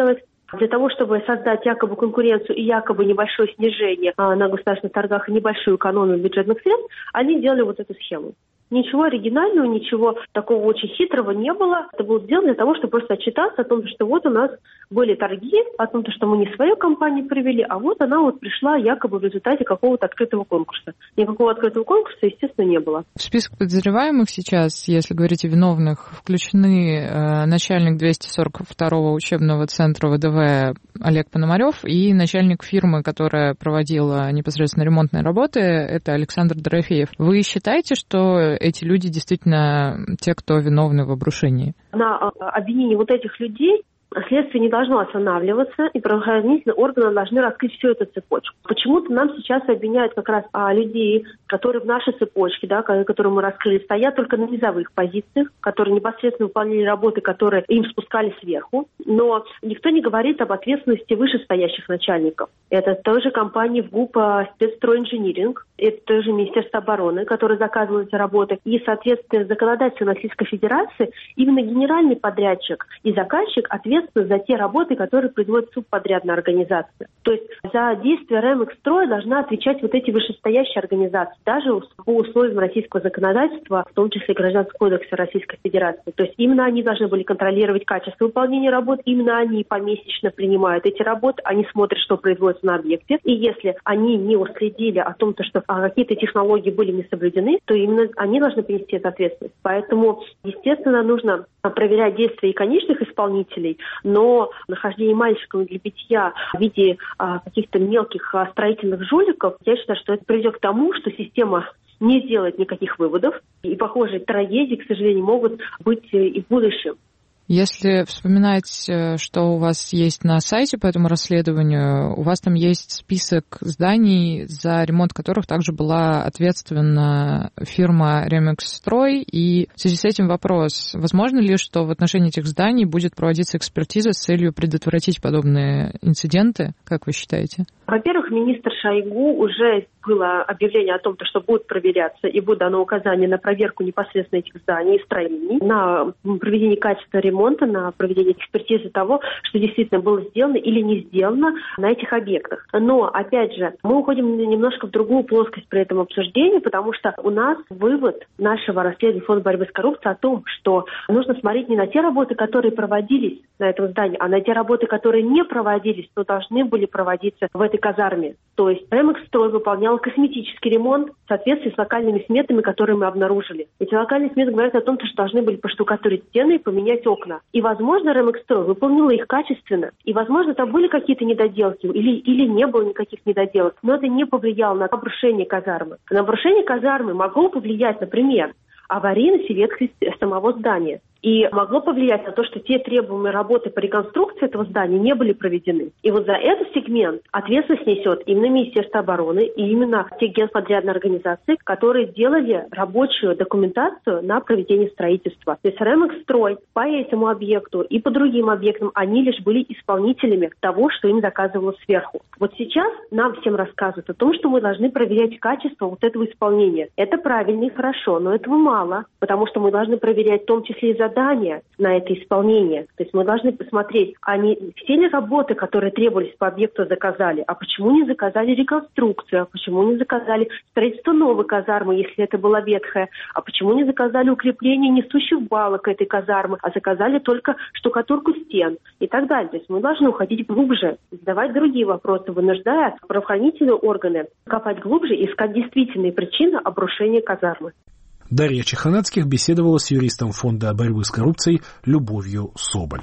Для того, чтобы создать якобы конкуренцию и якобы небольшое снижение на государственных торгах и небольшую экономию бюджетных средств, они делали вот эту схему. Ничего оригинального, ничего такого очень хитрого не было. Это было сделано для того, чтобы просто отчитаться о том, что вот у нас были торги, о том, что мы не свою компанию провели, а вот она вот пришла якобы в результате какого-то открытого конкурса. Никакого открытого конкурса, естественно, не было. В список подозреваемых сейчас, если говорить о виновных, включены начальник 242-го учебного центра ВДВ Олег Пономарев и начальник фирмы, которая проводила непосредственно ремонтные работы, это Александр Дорофеев. Вы считаете, что эти люди действительно те, кто виновны в обрушении? На обвинении вот этих людей следствие не должно останавливаться, и правоохранительные органы должны раскрыть всю эту цепочку. Почему-то нам сейчас обвиняют как раз людей, которые в нашей цепочке, да, которую мы раскрыли, стоят только на низовых позициях, которые непосредственно выполняли работы, которые им спускали сверху. Но никто не говорит об ответственности вышестоящих начальников. Это тоже компания ВГУП «Спецстройинжиниринг», это тоже Министерство обороны, которое заказывало эти работы. И, соответственно, законодательство Российской Федерации, именно генеральный подрядчик и заказчик ответственны за те работы, которые производит субподрядная организация. То есть за действия РЭМэкстроя должна отвечать вот эти вышестоящие организации, даже по условиям российского законодательства, в том числе Гражданского кодекса Российской Федерации. То есть именно они должны были контролировать качество выполнения работ, именно они помесячно принимают эти работы, они смотрят, что производится на объекте. И если они не уследили о том, что какие-то технологии были не соблюдены, то именно они должны понести эту ответственность. Поэтому, естественно, нужно проверять действия и конечных исполнителей, но нахождение мальчиков для битья в виде каких-то мелких строительных жуликов, я считаю, что это приведет к тому, что система не сделает никаких выводов, и похожие трагедии, к сожалению, могут быть и в будущем. Если вспоминать, что у вас есть на сайте по этому расследованию, у вас там есть список зданий, за ремонт которых также была ответственна фирма «Ремэкстрой». И в связи с этим вопрос, возможно ли, что в отношении этих зданий будет проводиться экспертиза с целью предотвратить подобные инциденты, как вы считаете? Во-первых, министр Шойгу уже было объявление о том, что будет проверяться и будет дано указание на проверку непосредственно этих зданий и строений, на проведение качественного ремонта, на проведение экспертизы того, что действительно было сделано или не сделано на этих объектах. Но, опять же, мы уходим немножко в другую плоскость при этом обсуждении, потому что у нас вывод нашего расследования Фонда борьбы с коррупцией о том, что нужно смотреть не на те работы, которые проводились на этом здании, а на те работы, которые не проводились, но должны были проводиться в этой казарме. То есть «Ремэкстрой» выполнял косметический ремонт в соответствии с локальными сметами, которые мы обнаружили. Эти локальные сметы говорят о том, что должны были поштукатурить стены и поменять окна. И, возможно, «Ремэкстрой» выполнила их качественно. И, возможно, там были какие-то недоделки или не было никаких недоделок. Но это не повлияло на обрушение казармы. На обрушение казармы могло повлиять, например, аварийность и ветхость самого здания. И могло повлиять на то, что те требуемые работы по реконструкции этого здания не были проведены. И вот за этот сегмент ответственность несет именно Министерство обороны и именно те генподрядные организации, которые делали рабочую документацию на проведение строительства. То есть «Ремэкстрой» по этому объекту и по другим объектам, они лишь были исполнителями того, что им заказывалось сверху. Вот сейчас нам всем рассказывают о том, что мы должны проверять качество вот этого исполнения. Это правильно и хорошо, но этого мало, потому что мы должны проверять в том числе и задания на это исполнение. То есть мы должны посмотреть, все ли работы, которые требовались по объекту, заказали, а почему не заказали реконструкцию, а почему не заказали строительство новой казармы, если это была ветхая, а почему не заказали укрепление несущих балок этой казармы, а заказали только штукатурку стен и так далее. То есть мы должны уходить глубже, задавать другие вопросы, вынуждая правоохранительные органы копать глубже и искать действительные причины обрушения казармы. Дарья Чеханацких беседовала с юристом Фонда борьбы с коррупцией Любовью Соболь.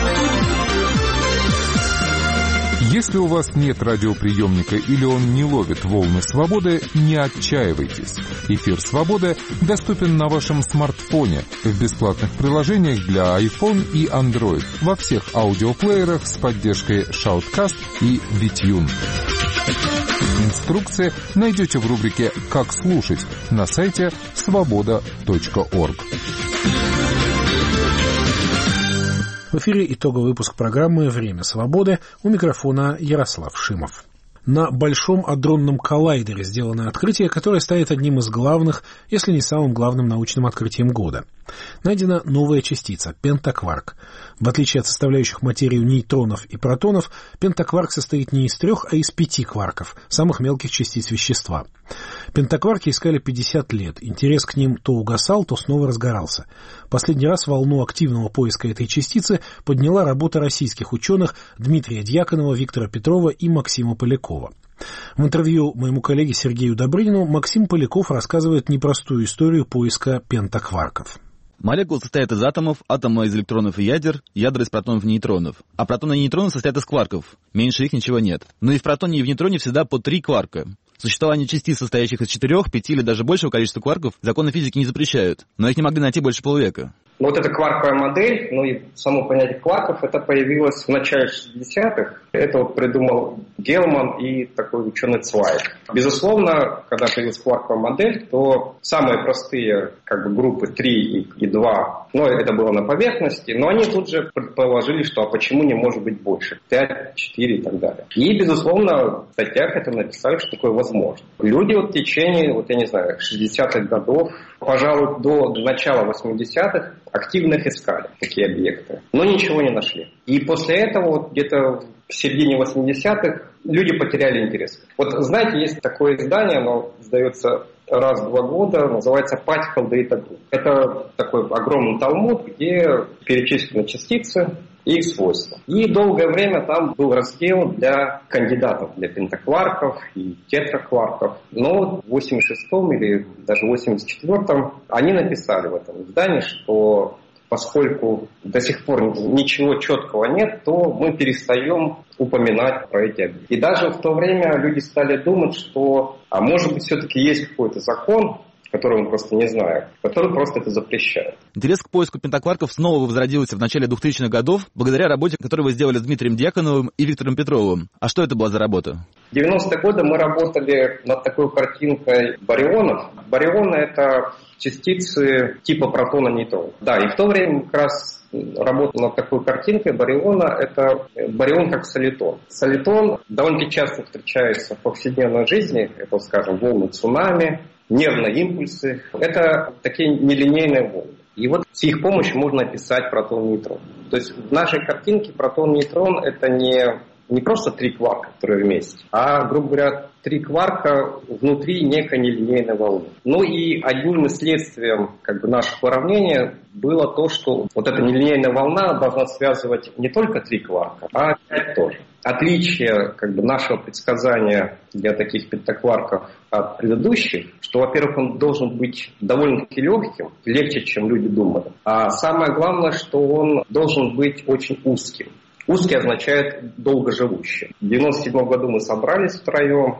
Если у вас нет радиоприемника или он не ловит волны свободы, не отчаивайтесь. Эфир «Свобода» доступен на вашем смартфоне в бесплатных приложениях для iPhone и Android во всех аудиоплеерах с поддержкой Shoutcast и VTune. Инструкции найдете в рубрике «Как слушать» на сайте svoboda.org. В эфире итоговый выпуск программы «Время свободы». У микрофона Ярослав Шимов. На Большом адронном коллайдере сделано открытие, которое станет одним из главных, если не самым главным научным открытием года. Найдена новая частица – пентакварк. В отличие от составляющих материю нейтронов и протонов, пентакварк состоит не из 3, а из 5 кварков, самых мелких частиц вещества. Пентакварки искали 50 лет. Интерес к ним то угасал, то снова разгорался. Последний раз волну активного поиска этой частицы подняла работа российских ученых Дмитрия Дьяконова, Виктора Петрова и Максима Полякова. В интервью моему коллеге Сергею Добрынину Максим Поляков рассказывает непростую историю поиска пентакварков. Молекулы состоят из атомов, атомы из электронов и ядер, ядра из протонов и нейтронов. А протоны и нейтроны состоят из кварков. Меньше их ничего нет. Но и в протоне, и в нейтроне всегда по 3 кварка. Существование частиц, состоящих из 4, 5 или даже большего количества кварков, законы физики не запрещают. Но их не могли найти больше полувека. Ну, вот эта кварковая модель, ну и само понятие кварков, это появилось в начале 60-х. Это вот придумал Гелман и такой ученый Цвайг. Безусловно, когда появилась кварковая модель, то самые простые группы 3 и 2, ну, это было на поверхности, но они тут же предположили, что а почему не может быть больше? 5, 4 и так далее. И, безусловно, в статьях это написали, что такое возможно. Люди вот в течение, 60-х годов, пожалуй, до начала 80-х активно их искали, такие объекты, но ничего не нашли. И после этого, где-то в середине 80-х, люди потеряли интерес. Знаете, есть такое издание, оно издается раз в 2 года, называется Particle Data Group. Это такой огромный талмуд, где перечислены частицы и их свойства. И долгое время там был раздел для кандидатов, для пентакварков и тетракварков. Но в 86-м или даже 84-м они написали в этом издании, что поскольку до сих пор ничего четкого нет, то мы перестаем упоминать про эти объекты. И даже в то время люди стали думать, что, а может быть, все-таки есть какой-то закон, который мы просто не знаем, который просто это запрещает. Интерес к поиску пентакварков снова возродился в начале 2000-х годов благодаря работе, которую вы сделали с Дмитрием Дьяконовым и Виктором Петровым. А что это была за работа? В 90-е годы мы работали над такой картинкой барионов. Барионы — это частицы типа протона-нейтрона. Да, и в то время как раз работа над такой картинкой бариона — это барион как солитон. Солитон довольно часто встречается в повседневной жизни. Это, скажем, волны цунами, нервные импульсы. Это такие нелинейные волны. И с их помощью можно описать протон-нейтрон. То есть в нашей картинке протон-нейтрон — это не просто 3 кварка, которые вместе, а, грубо говоря, 3 кварка внутри некой нелинейной волны. Ну и одним из следствий наших уравнений было то, что эта нелинейная волна должна связывать не только 3 кварка, а 5 тоже. Отличие нашего предсказания для таких пентакварков от предыдущих, что, во-первых, он должен быть довольно-таки легким, легче, чем люди думали. А самое главное, что он должен быть очень узким. Узкий означает долгоживущий. В 1997 году мы собрались втроем,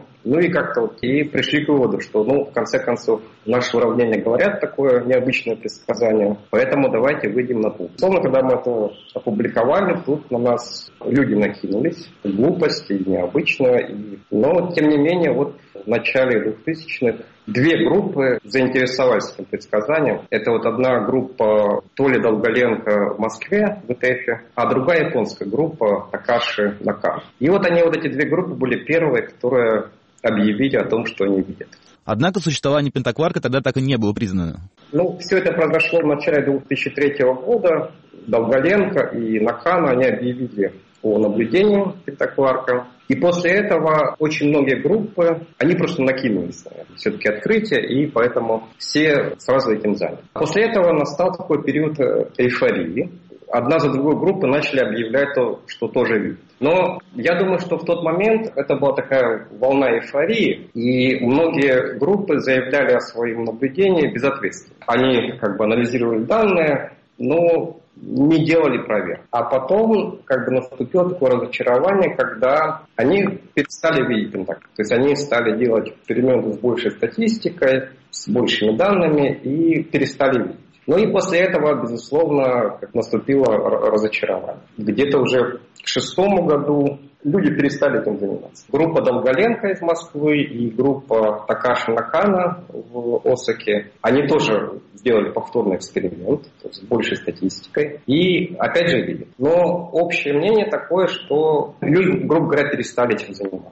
и пришли к выводу, что, в конце концов, наши уравнения говорят такое необычное предсказание, поэтому давайте выйдем на путь. Словно, когда мы это опубликовали, тут на нас люди накинулись, глупость и необычно, но, тем не менее, в начале 2000-х 2 группы заинтересовались этим предсказанием. Это одна группа Толи Долголенко в Москве, в ИТЭФе, а другая японская группа Такаши Накана. И они, эти 2 группы были первые, которые объявили о том, что они видят. Однако существование пентакварка тогда так и не было признано. Все это произошло в начале 2003 года. Долголенко и Накана, они объявили о наблюдении пентакварка. И после этого очень многие группы, они просто накинулись на это все-таки открытие, и поэтому все сразу этим заняты. После этого настал такой период эйфории. Одна за другой группы начали объявлять то, что тоже видят. Но я думаю, что в тот момент это была такая волна эйфории, и многие группы заявляли о своем наблюдении безответственно. Они анализировали данные, но не делали проверку. А потом наступило такое разочарование, когда они перестали видеть пентакварк. То есть они стали делать эксперименты с большей статистикой, с большими данными и перестали видеть. И после этого, безусловно, наступило разочарование. Где-то уже к 2006 году люди перестали этим заниматься. Группа Долголенко из Москвы и группа Такаши Накана в Осаке, они тоже сделали повторный эксперимент с большей статистикой и опять же видят. Но общее мнение такое, что люди, грубо говоря, перестали этим заниматься.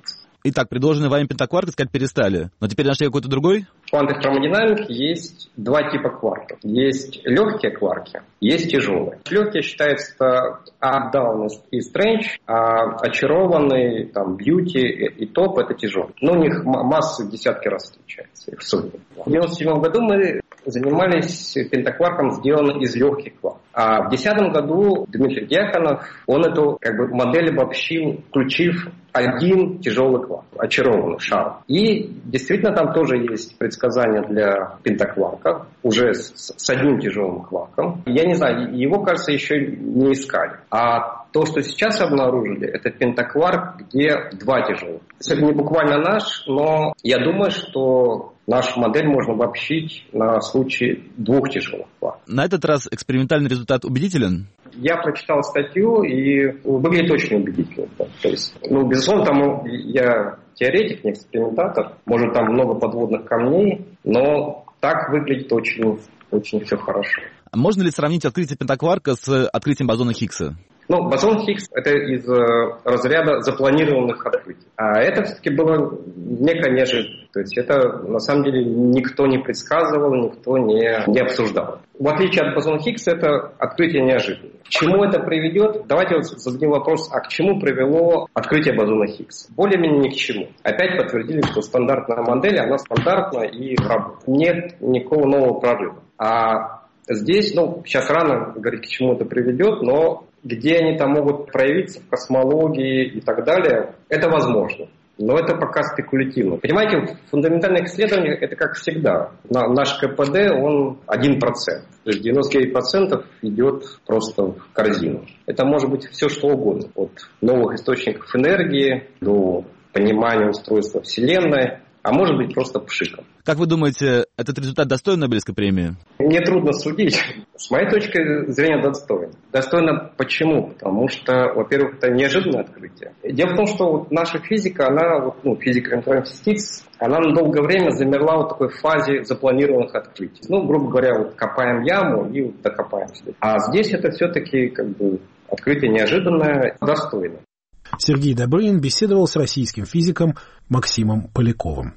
Итак, предложенный вами пентакварк искать перестали, но теперь нашли какой-то другой? В квантовой термодинамике есть два типа кварков. Есть легкие кварки, есть тяжелые. Легкие считаются Up-Down и Strange, а очарованный, там, Beauty и Top — это тяжелые. Но у них масса в десятки раз отличается, их в сотни. В 1997 году мы занимались пентакварком, сделанным из легких кварков. А в 2010 году Дмитрий Дьяконов, он эту модель обобщил, включив один тяжелый кварк, очарованный шар. И действительно там тоже есть предсказания для пентакварка, уже с одним тяжелым кварком. Я не знаю, его, кажется, еще не искали. А то, что сейчас обнаружили, это пентакварк, где два тяжелых. Это не буквально наш, но я думаю, что нашу модель можно обобщить на случай двух тяжелых кварков. На этот раз экспериментальный результат убедителен? Я прочитал статью, и выглядит очень убедительно. То есть, безусловно, там я теоретик, не экспериментатор. Может, там много подводных камней, но так выглядит очень, очень все хорошо. Можно ли сравнить открытие пентакварка с открытием бозона Хиггса? Бозон Хиггс — это из разряда запланированных открытий. А это все-таки было некая неожиданность. То есть это, на самом деле, никто не предсказывал, никто не обсуждал. В отличие от бозона Хиггса, это открытие неожиданное. К чему это приведет? Давайте зададим вопрос, а к чему привело открытие бозона Хиггса? Более-менее ни к чему. Опять подтвердили, что стандартная модель, она стандартная и работает. Нет никакого нового прорыва. А здесь, сейчас рано говорить, к чему это приведет, но где они там могут проявиться в космологии и так далее, это возможно. Но это пока спекулятивно. Понимаете, фундаментальное исследование — это как всегда. Наш КПД, он 1%. То есть 99% идет просто в корзину. Это может быть все что угодно. От новых источников энергии до понимания устройства Вселенной. А может быть просто пшиком. Как вы думаете, этот результат достоин Нобелевской премии? Мне трудно судить. С моей точки зрения, достоин. Достойно почему? Потому что, во-первых, это неожиданное открытие. Дело в том, что наша физика, физика элементарных частиц, она на долгое время замерла в такой фазе запланированных открытий. Грубо говоря, копаем яму и докопаемся. А здесь это все-таки открытие неожиданное, достойное. Сергей Добрынин беседовал с российским физиком Максимом Поляковым.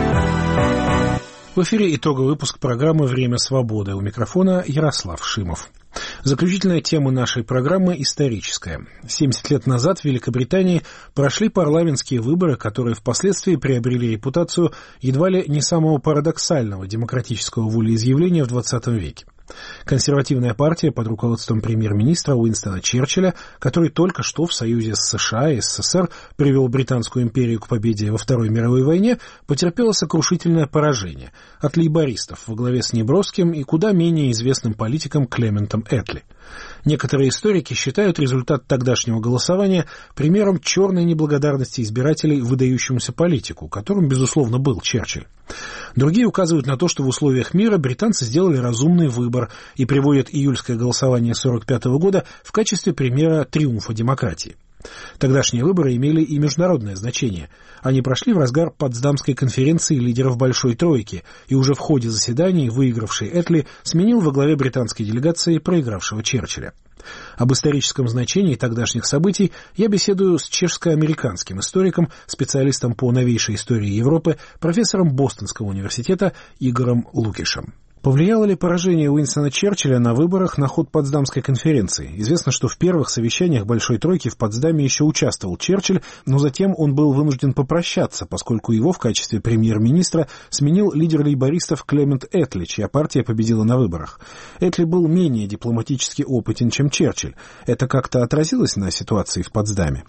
В эфире итоговый выпуск программы «Время свободы». У микрофона Ярослав Шимов. Заключительная тема нашей программы историческая. 70 лет назад в Великобритании прошли парламентские выборы, которые впоследствии приобрели репутацию едва ли не самого парадоксального демократического волеизъявления в XX веке. Консервативная партия под руководством премьер-министра Уинстона Черчилля, который только что в союзе с США и СССР привел Британскую империю к победе во Второй мировой войне, потерпела сокрушительное поражение от лейбористов во главе с неброским и куда менее известным политиком Клементом Этли. Некоторые историки считают результат тогдашнего голосования примером черной неблагодарности избирателей выдающемуся политику, которым, безусловно, был Черчилль. Другие указывают на то, что в условиях мира британцы сделали разумный выбор и приводят июльское голосование 1945 года в качестве примера триумфа демократии. Тогдашние выборы имели и международное значение. Они прошли в разгар Потсдамской конференции лидеров Большой Тройки, и уже в ходе заседаний выигравший Этли сменил во главе британской делегации проигравшего Черчилля. Об историческом значении тогдашних событий я беседую с чешско-американским историком, специалистом по новейшей истории Европы, профессором Бостонского университета Игорем Лукишем. Повлияло ли поражение Уинстона Черчилля на выборах на ход Потсдамской конференции? Известно, что в первых совещаниях Большой Тройки в Потсдаме еще участвовал Черчилль, но затем он был вынужден попрощаться, поскольку его в качестве премьер-министра сменил лидер лейбористов Клемент Этли, чья партия победила на выборах. Этли был менее дипломатически опытен, чем Черчилль. Это как-то отразилось на ситуации в Потсдаме?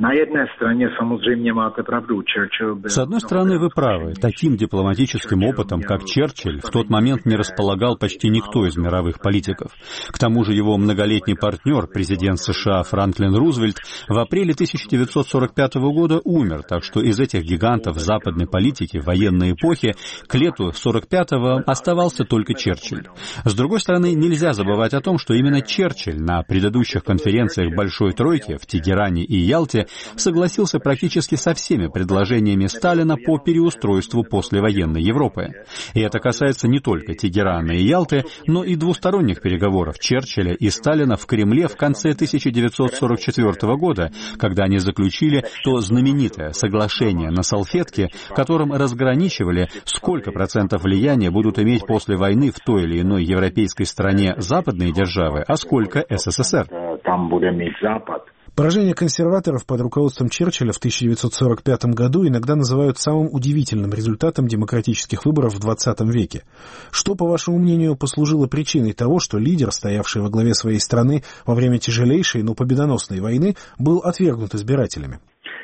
С одной стороны, вы правы. Таким дипломатическим опытом, как Черчилль, в тот момент не располагал почти никто из мировых политиков. К тому же его многолетний партнер, президент США Франклин Рузвельт, в апреле 1945 года умер, так что из этих гигантов западной политики в военной эпохе к лету 1945-го оставался только Черчилль. С другой стороны, нельзя забывать о том, что именно Черчилль на предыдущих конференциях Большой Тройки в Тегеране и Ялте годы согласился практически со всеми предложениями Сталина по переустройству послевоенной Европы. И это касается не только Тегерана и Ялты, но и двусторонних переговоров Черчилля и Сталина в Кремле в конце 1944 года, когда они заключили то знаменитое соглашение на салфетке, которым разграничивали, сколько процентов влияния будут иметь после войны в той или иной европейской стране западные державы, а сколько СССР. Поражение консерваторов под руководством Черчилля в 1945 году иногда называют самым удивительным результатом демократических выборов в 20 веке. Что, по вашему мнению, послужило причиной того, что лидер, стоявший во главе своей страны во время тяжелейшей, но победоносной войны, был отвергнут избирателями?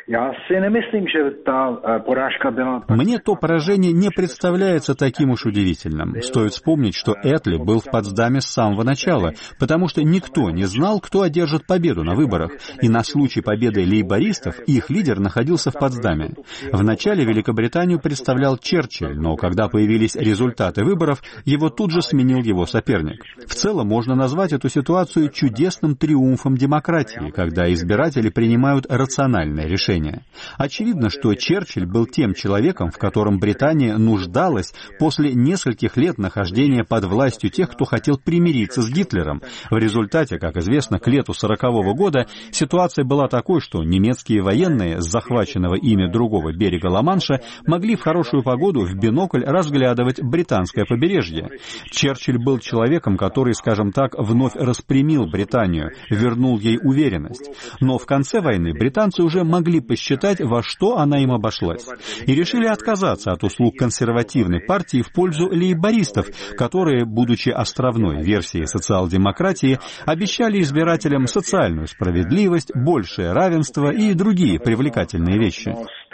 Мне то поражение не представляется таким уж удивительным. Стоит вспомнить, что Этли был в Потсдаме с самого начала, потому что никто не знал, кто одержит победу на выборах, и на случай победы лейбористов их лидер находился в Потсдаме. Вначале Великобританию представлял Черчилль, но когда появились результаты выборов, его тут же сменил его соперник. В целом можно назвать эту ситуацию чудесным триумфом демократии, когда избиратели принимают рациональное решение. Очевидно, что Черчилль был тем человеком, в котором Британия нуждалась после нескольких лет нахождения под властью тех, кто хотел примириться с Гитлером. В результате, как известно, к лету 1940 года ситуация была такой, что немецкие военные с захваченного ими другого берега Ла-Манша могли в хорошую погоду в бинокль разглядывать британское побережье. Черчилль был человеком, который, скажем так, вновь распрямил Британию, вернул ей уверенность. Но в конце войны британцы уже могли посчитать, во что она им обошлась. И решили отказаться от услуг консервативной партии в пользу лейбористов, которые, будучи островной версией социал-демократии, обещали избирателям социальную справедливость, большее равенство и другие привлекательные вещи.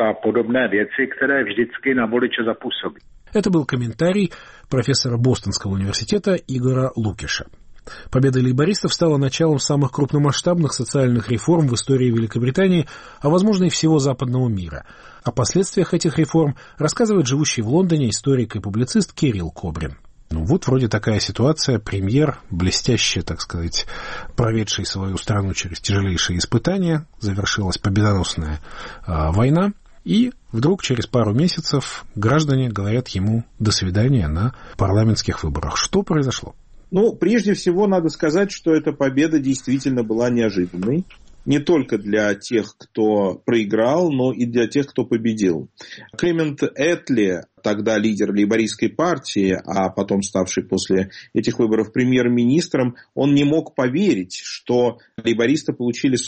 Это был комментарий профессора Бостонского университета Игора Лукиша. Победа лейбористов стала началом самых крупномасштабных социальных реформ в истории Великобритании, а возможно и всего западного мира. О последствиях этих реформ рассказывает живущий в Лондоне историк и публицист Кирилл Кобрин. Вот вроде такая ситуация. Премьер, блестяще, так сказать, проведший свою страну через тяжелейшие испытания, завершилась победоносная война, и вдруг через пару месяцев граждане говорят ему «до свидания» на парламентских выборах. Что произошло? Прежде всего, надо сказать, что эта победа действительно была неожиданной. Не только для тех, кто проиграл, но и для тех, кто победил. Клемент Этли, тогда лидер лейбористской партии, а потом ставший после этих выборов премьер-министром, он не мог поверить, что лейбористы получили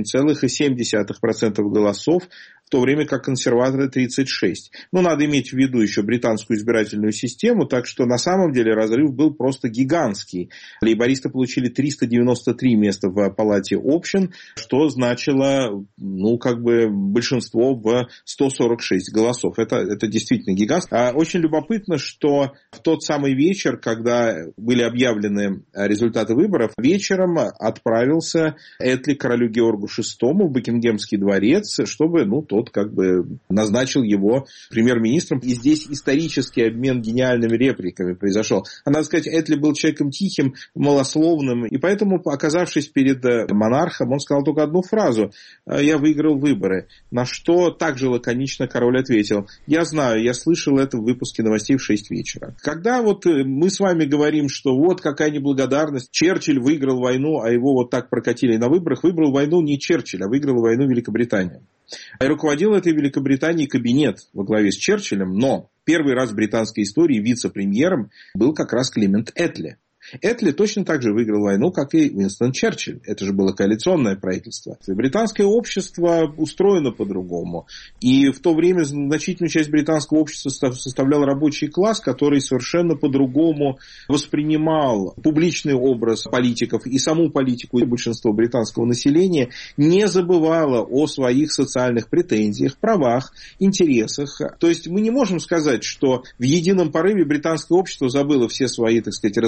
47,7% голосов, в то время как консерваторы 36%. Надо иметь в виду еще британскую избирательную систему, так что на самом деле разрыв был просто гигантский. Лейбористы получили 393 места в палате общин, что значило, большинство в 146 голосов. Это действительно гигант. Очень любопытно, что в тот самый вечер, когда были объявлены результаты выборов, вечером отправился Этли к королю Георгу VI в Букингемский дворец, чтобы, тот назначил его премьер-министром. И здесь исторический обмен гениальными репликами произошел. Надо сказать, Этли был человеком тихим, малословным, и поэтому, оказавшись перед монархом, он сказал только одну фразу: «Я выиграл выборы». На что также лаконично король ответил: «Я знаю, я слышал это в выпуске новостей в 6 вечера». Когда мы с вами говорим, что какая неблагодарность, Черчилль выиграл войну, а его так прокатили на выборах, выиграл войну не Черчилль, а выиграла войну Великобритания. И руководил этой Великобританией кабинет во главе с Черчиллем, но первый раз в британской истории вице-премьером был как раз Клемент Этли. Этли точно так же выиграл войну, как и Уинстон Черчилль. Это же было коалиционное правительство. Британское общество устроено по-другому. И в то время значительную часть британского общества составлял рабочий класс, который совершенно по-другому воспринимал публичный образ политиков и саму политику. И большинство британского населения не забывало о своих социальных претензиях, правах, интересах. То есть мы не можем сказать, что в едином порыве британское общество забыло все свои, разногласия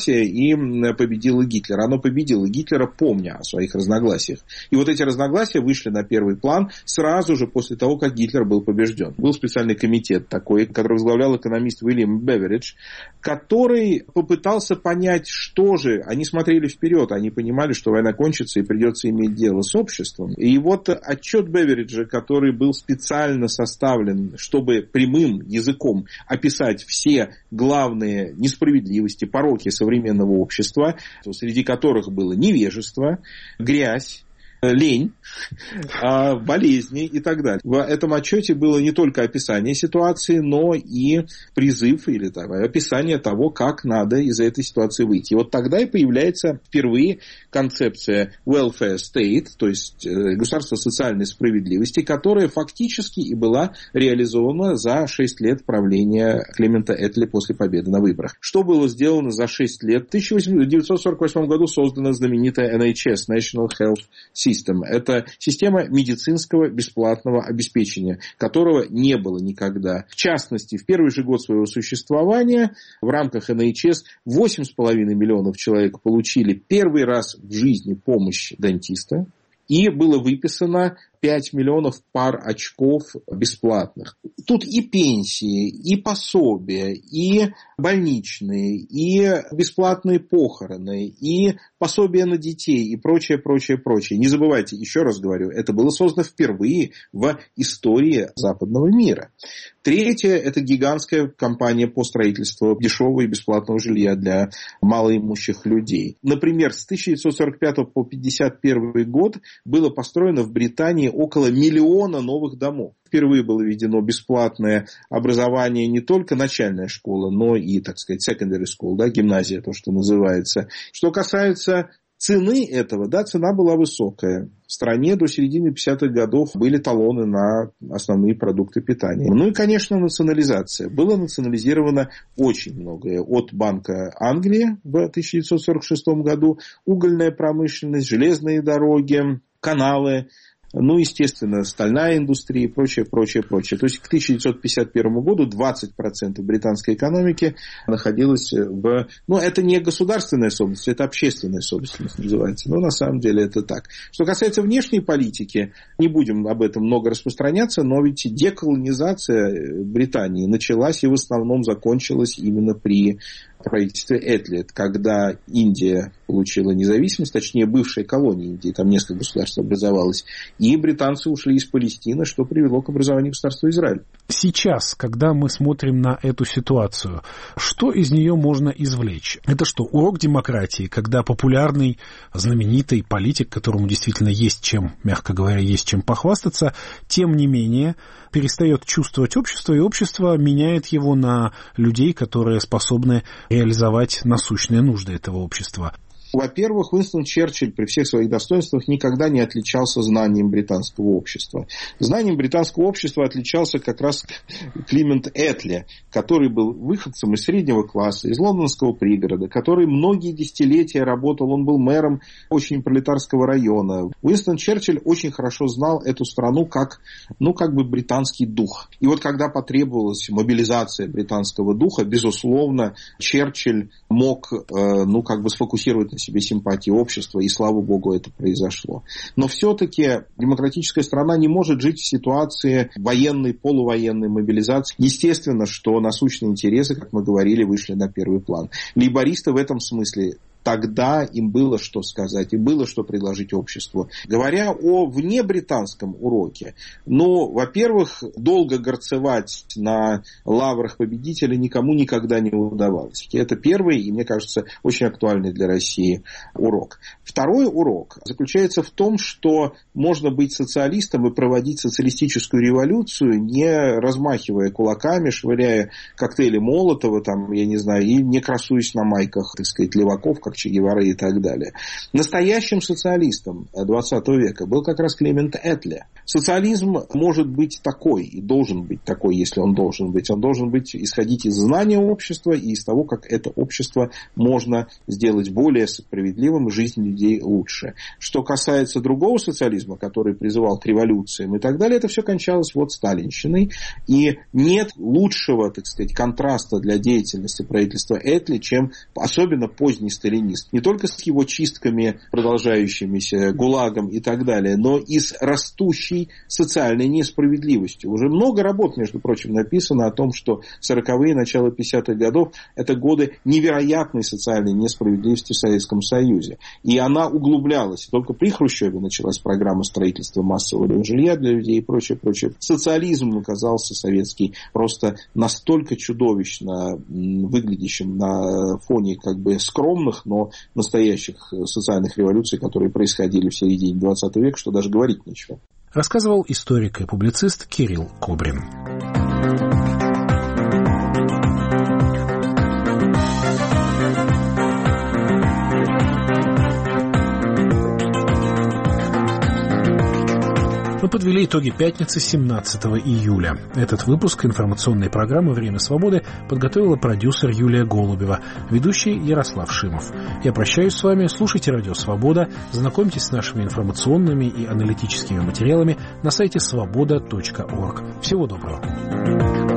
партия и победила Гитлера. Оно победило Гитлера, помня о своих разногласиях. И вот эти разногласия вышли на первый план сразу же после того, как Гитлер был побежден. Был специальный комитет такой, который возглавлял экономист Уильям Беверидж, который попытался понять, что же. Они смотрели вперед, они понимали, что война кончится и придется иметь дело с обществом. И вот отчет Бевериджа, который был специально составлен, чтобы прямым языком описать все главные несправедливости, пороки современного общества, среди которых было невежество, грязь, лень, болезни и так далее. В этом отчете было не только описание ситуации, но и призыв или описание того, как надо из этой ситуации выйти. И вот тогда и появляется впервые концепция welfare state, то есть государство социальной справедливости, которая фактически и была реализована за 6 лет правления Клемента Этли после победы на выборах. Что было сделано за 6 лет? В 1948 году создана знаменитая NHS, National Health System. Это система медицинского бесплатного обеспечения, которого не было никогда. В частности, в первый же год своего существования в рамках NHS 8,5 миллионов человек получили первый раз в жизни помощь дантиста. И было выписано 5 миллионов пар очков бесплатных. Тут и пенсии, и пособия, и больничные, и бесплатные похороны, и пособия на детей, и прочее, прочее, прочее. Не забывайте, еще раз говорю, это было создано впервые в истории западного мира. Третье – это гигантская кампания по строительству дешевого и бесплатного жилья для малоимущих людей. Например, с 1945 по 1951 год было построено в Британии около 1 миллиона новых домов. Впервые было введено бесплатное образование не только начальная школа, но и, так сказать, secondary school, гимназия, то, что называется. Что касается цены этого, цена была высокая. В стране до середины 50-х годов были талоны на основные продукты питания. Ну и, конечно, национализация. Было национализировано очень многое. От Банка Англии в 1946 году, угольная промышленность, железные дороги, каналы, естественно, стальная индустрия и прочее, прочее, прочее. То есть к 1951 году 20% британской экономики находилось в... это не государственная собственность, это общественная собственность называется. Но на самом деле это так. Что касается внешней политики, не будем об этом много распространяться, но ведь деколонизация Британии началась и в основном закончилась именно при правительстве Этли, когда Индия получила независимость, точнее, бывшая колония Индии, там несколько государств образовалось, и британцы ушли из Палестины, что привело к образованию государства Израиль. Сейчас, когда мы смотрим на эту ситуацию, что из нее можно извлечь? Это что, урок демократии, когда популярный, знаменитый политик, которому действительно есть чем, мягко говоря, есть чем похвастаться, тем не менее перестает чувствовать общество, и общество меняет его на людей, которые способны реализовать насущные нужды этого общества. Во-первых, Уинстон Черчилль при всех своих достоинствах никогда не отличался знанием британского общества. Знанием британского общества отличался как раз Клемент Этли, который был выходцем из среднего класса, из лондонского пригорода, который многие десятилетия работал, он был мэром очень пролетарского района. Уинстон Черчилль очень хорошо знал эту страну как британский дух. И вот когда потребовалась мобилизация британского духа, безусловно, Черчилль мог сфокусировать на себе симпатии общества, и, слава богу, это произошло. Но все-таки демократическая страна не может жить в ситуации военной, полувоенной мобилизации. Естественно, что насущные интересы, как мы говорили, вышли на первый план. Лейбористы в этом смысле тогда им было что сказать, им было что предложить обществу. Говоря о внебританском уроке, во-первых, долго горцевать на лаврах победителя никому никогда не удавалось. Это первый и, мне кажется, очень актуальный для России урок. Второй урок заключается в том, что можно быть социалистом и проводить социалистическую революцию, не размахивая кулаками, швыряя коктейли Молотова, и не красуясь на майках, леваков, как как Че Гевара и так далее. Настоящим социалистом 20 века был как раз Клемент Этли. Социализм может быть такой и должен быть такой, если он должен быть. Он должен быть исходить из знания общества и из того, как это общество можно сделать более справедливым, жизнь людей лучше. Что касается другого социализма, который призывал к революциям и так далее, это все кончалось вот сталинщиной. И нет лучшего, так сказать, контраста для деятельности правительства Этли, чем особенно поздний сталинист. Не только с его чистками, продолжающимися, ГУЛАГом и так далее, но и с растущей социальной несправедливостью. Уже много работ, между прочим, написано о том, что 40-е, начало 50-х годов – это годы невероятной социальной несправедливости в Советском Союзе. И она углублялась. Только при Хрущеве началась программа строительства массового жилья для людей и прочее, прочее. Социализм оказался советский просто настолько чудовищно выглядящим на фоне как бы скромных, но настоящих социальных революций, которые происходили в середине 20 века, что даже говорить нечего. Рассказывал историк и публицист Кирилл Кобрин. Мы подвели итоги пятницы 17 июля. Этот выпуск информационной программы «Время свободы» подготовила продюсер Юлия Голубева, ведущий Ярослав Шимов. Я прощаюсь с вами, слушайте «Радио Свобода», знакомьтесь с нашими информационными и аналитическими материалами на сайте svoboda.org. Всего доброго.